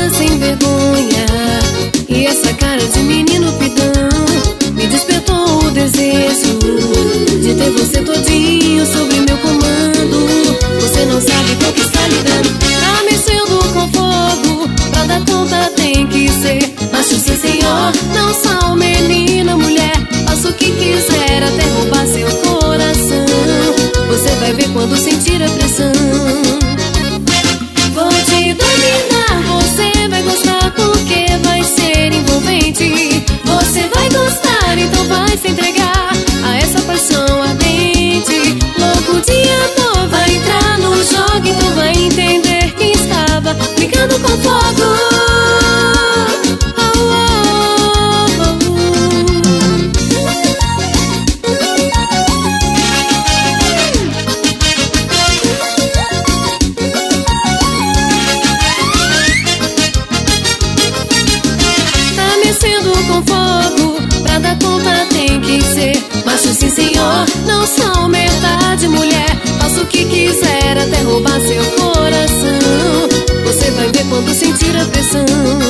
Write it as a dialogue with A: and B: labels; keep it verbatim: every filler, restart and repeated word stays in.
A: boca sem vergonha e essa cara de menino pidão me despertou o desejo de ter você todinho sobre meu comando. Você não sabe com que está lidando, tá mexendo com fogo. Pra dar conta tem que ser macho sim senhor, não só menina, mulher. Faça o que quiser até roubar seu coração. Você vai ver quando sentir a pressão. Vou te dominar, você vai gostar porque vai ser envolvente. Você vai gostar, então vai se entregar a essa paixão ardente. Louco de amor, vai entrar no jogo, então vai entender que estava brincando com fogo. Oh, oh, oh, oh. Tá mexendo com fogo, pra dar conta tem que ser macho sim senhor, não só metade mulher. Faça o que quiser até roubar seu coração. Você vai ver quando sentir a pressão.